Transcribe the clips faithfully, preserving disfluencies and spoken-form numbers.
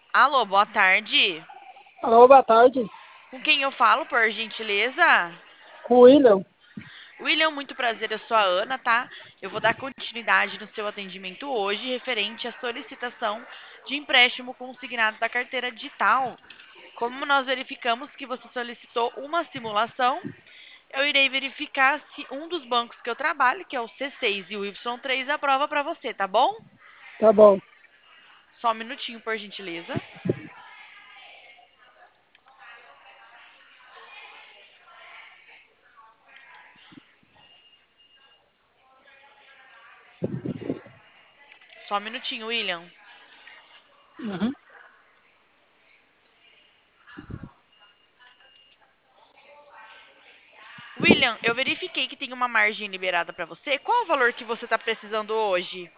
Alô, boa tarde. Alô, boa tarde. Com quem eu falo, por gentileza? Com o William. William, muito prazer, eu sou a Ana, tá? Eu vou dar continuidade no seu atendimento hoje, referente à solicitação de empréstimo consignado da carteira digital. Como nós verificamos que você solicitou uma simulação, eu irei verificar se um dos bancos que eu trabalho, que é o C seis e o Y três, aprova para você, tá bom? Tá bom. Só um minutinho, por gentileza. Só um minutinho, William. Uhum. William, eu verifiquei que tem uma margem liberada para você. Qual o valor que você está precisando hoje?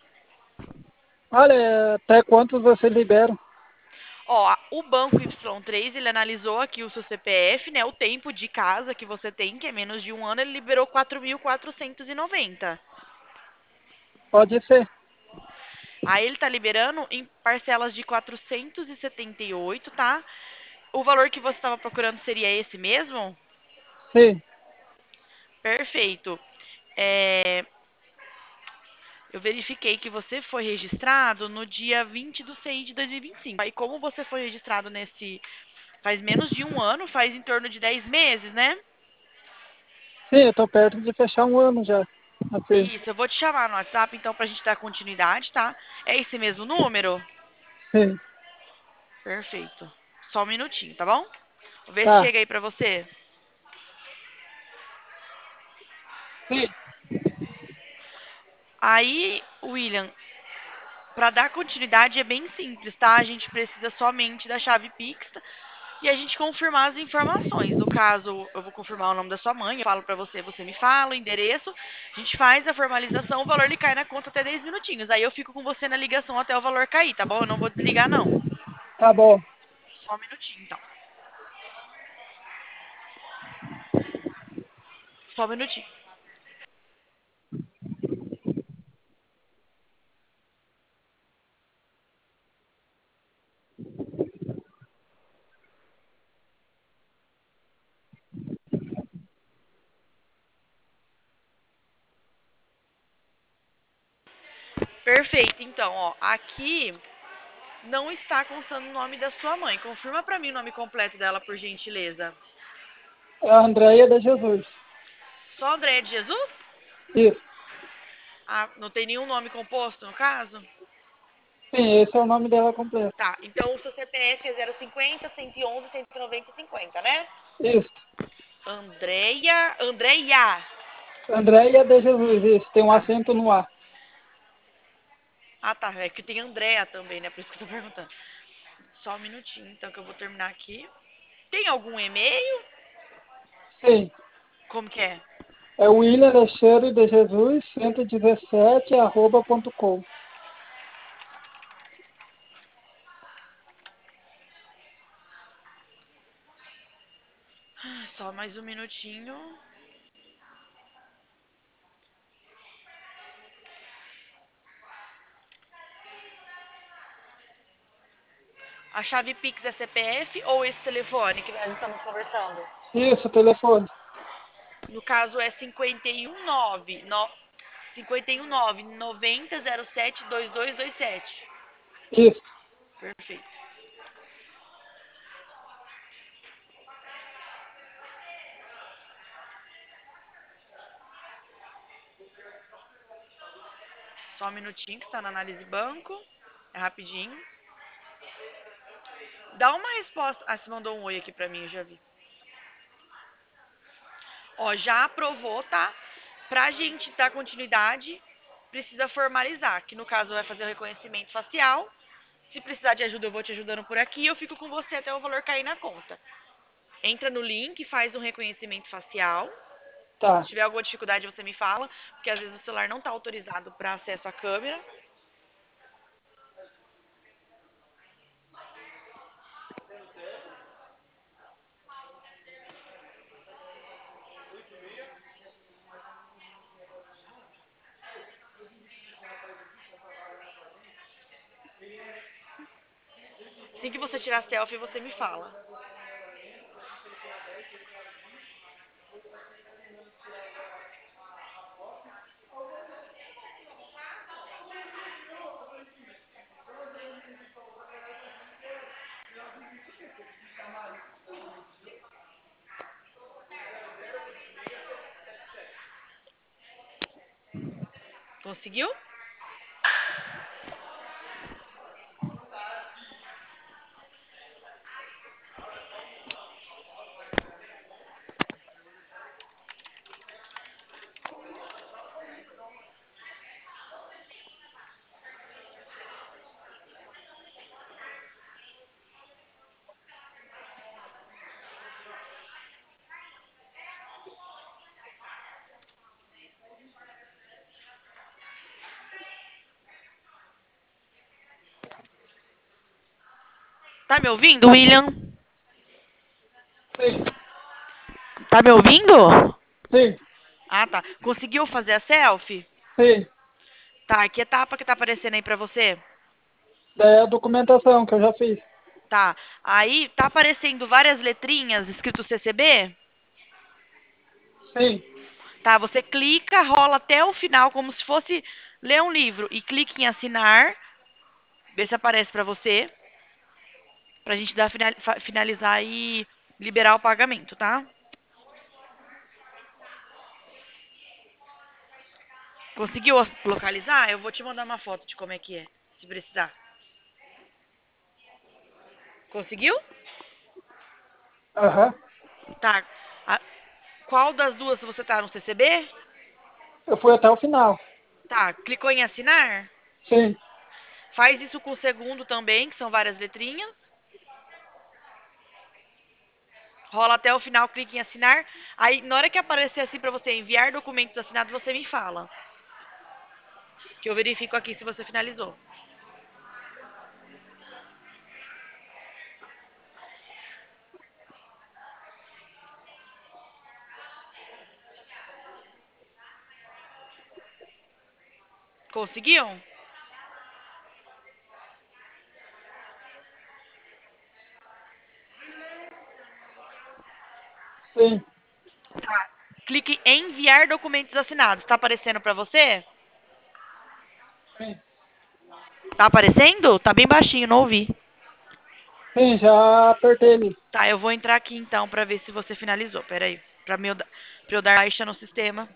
Olha, até quantos você libera? Ó, o banco Y três, ele analisou aqui o seu C P F, né? O tempo de casa que você tem, que é menos de um ano, ele liberou quatro mil quatrocentos e noventa. Pode ser. Aí ele tá liberando em parcelas de quatrocentos e setenta e oito, tá? O valor que você estava procurando seria esse mesmo? Sim, Perfeito. É, eu verifiquei que você foi registrado no dia vinte de seis de dois mil e vinte e cinco. Aí, como você foi registrado nesse faz menos de um ano, faz em torno de dez meses, né? sim, eu tô perto de fechar um ano já. Na firma. Isso, eu vou te chamar no WhatsApp, então, pra gente dar continuidade, tá? É esse mesmo número? Sim, Perfeito. Só um minutinho, tá bom? Vou ver se tá. chega aí pra você. Sim, Aí, William, pra dar continuidade é bem simples, tá? A gente precisa somente da chave Pix e a gente confirmar as informações. No caso, eu vou confirmar o nome da sua mãe, eu falo pra você, você me fala o endereço, a gente faz a formalização, o valor lhe cai na conta até dez minutinhos. Aí eu fico com você na ligação até o valor cair, tá bom? Eu não vou desligar, não. tá bom. Só um minutinho, então. Só um minutinho. Perfeito, então, ó, aqui não está constando o nome da sua mãe. Confirma pra mim o nome completo dela, por gentileza. É a Andréia de Jesus. Só Andréia de Jesus? Isso. Ah, não tem nenhum nome composto, no caso? Sim, esse é o nome dela completo. Tá, então o seu C P F é zero cinquenta, cento e onze, cento e noventa e cinquenta, né? Isso. Andréia, Andréia. Andréia de Jesus, isso. Tem um Tá. acento no A. Ah, tá, é que tem Andréia também, né? Por isso que eu tô perguntando. Só um minutinho, então, que eu vou terminar aqui. Tem algum e-mail? Sim. Como que é? É o William Alexandre de Jesus, cento e dezessete, arroba ponto com. Só mais um minutinho. A chave Pix é C P F ou esse telefone que nós estamos conversando? Isso, telefone. No caso é cinquenta e um nove, no, cinquenta e um nove noventa zero sete dois dois dois sete. Isso. Perfeito. Só um minutinho que está na análise banco. É rapidinho. Dá uma resposta. Ah, você mandou um oi aqui pra mim, eu já vi. Ó, já aprovou, tá? Pra gente dar continuidade, precisa formalizar, que no caso vai fazer o reconhecimento facial. Se precisar de ajuda, eu vou te ajudando por aqui. Eu fico com você até o valor cair na conta. Entra no link, faz um reconhecimento facial. Tá. Se tiver alguma dificuldade, você me fala, porque às vezes o celular não está autorizado para acesso à câmera. Assim que você tirar selfie, você me fala. Conseguiu? Tá me ouvindo, William? Sim, Tá me ouvindo? sim, Ah, tá. Conseguiu fazer a selfie? sim. Tá, que etapa que tá aparecendo aí pra você? Daí a documentação que eu já fiz. Tá. Aí tá aparecendo várias letrinhas escrito C C B? Sim, Tá, você clica, rola até o final como se fosse ler um livro e clica em assinar, vê se aparece pra você, pra gente dar final- fa- finalizar e liberar o pagamento, tá? Conseguiu as- localizar? Eu vou te mandar uma foto de como é que é, se precisar. Conseguiu? aham. Tá. A- qual das duas você tá no C C B? Eu fui até o final. Tá, clicou em assinar? Sim, Faz isso com o segundo também, que são várias letrinhas. Rola até o final, clique em assinar. Aí, na hora que aparecer assim pra você enviar documentos assinados, você me fala. Que eu verifico aqui se você finalizou. Conseguiu? sim, Clique em enviar documentos assinados. Tá aparecendo pra você? sim. Tá aparecendo? Tá bem baixinho, não ouvi. Sim, já apertei ali. Tá, eu vou entrar aqui então pra ver se você finalizou. Pera aí. Pra, meu, pra eu dar baixa no sistema.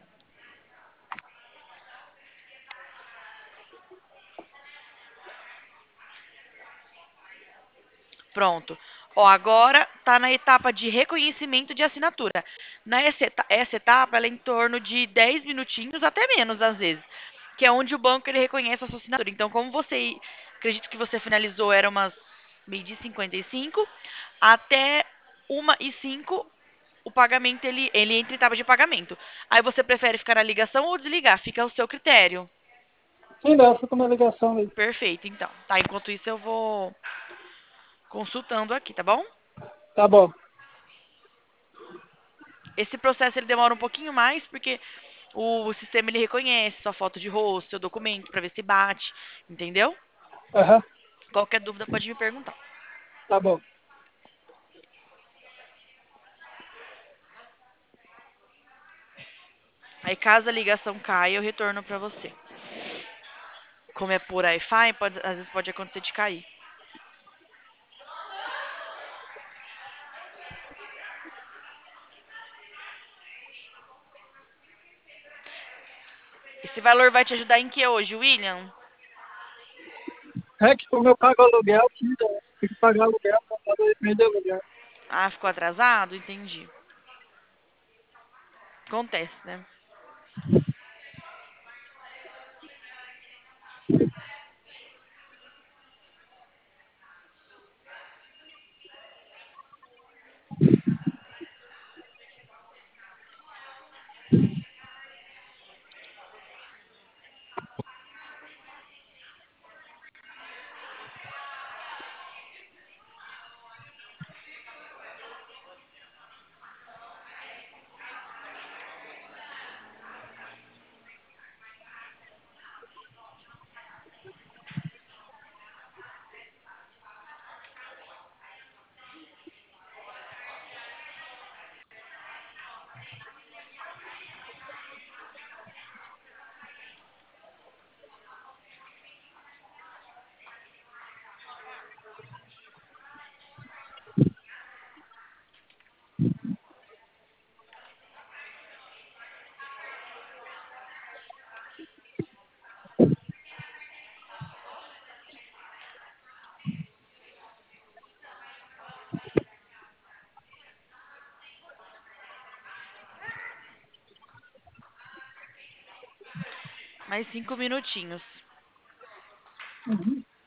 Pronto. Ó, agora está na etapa de reconhecimento de assinatura. Nessa eta- essa etapa, ela é em torno de dez minutinhos, até menos às vezes, que é onde o banco ele reconhece a sua assinatura. Então, como você, acredito que você finalizou, era umas meio-dia e cinquenta e cinco, até uma e cinco o pagamento, ele, ele entra em etapa de pagamento. Aí você prefere ficar na ligação ou desligar? Fica ao seu critério. Sim, daí eu fui com uma ligação ali. Perfeito, então. Tá, enquanto isso eu vou consultando aqui, tá bom? Tá bom. Esse processo ele demora um pouquinho mais porque o, o sistema ele reconhece sua foto de rosto, seu documento para ver se bate, entendeu? Aham, Qualquer dúvida pode me perguntar. tá bom. Aí caso a ligação caia, eu retorno para você. Como é por Wi-Fi, pode, às vezes pode acontecer de cair. Esse valor vai te ajudar em que hoje, William? É que como eu pago aluguel, sim, daí eu tenho que pagar aluguel, pagar dois meses de aluguel. Ah, ficou atrasado? Entendi. Acontece, né? Mais cinco minutinhos. Uhum.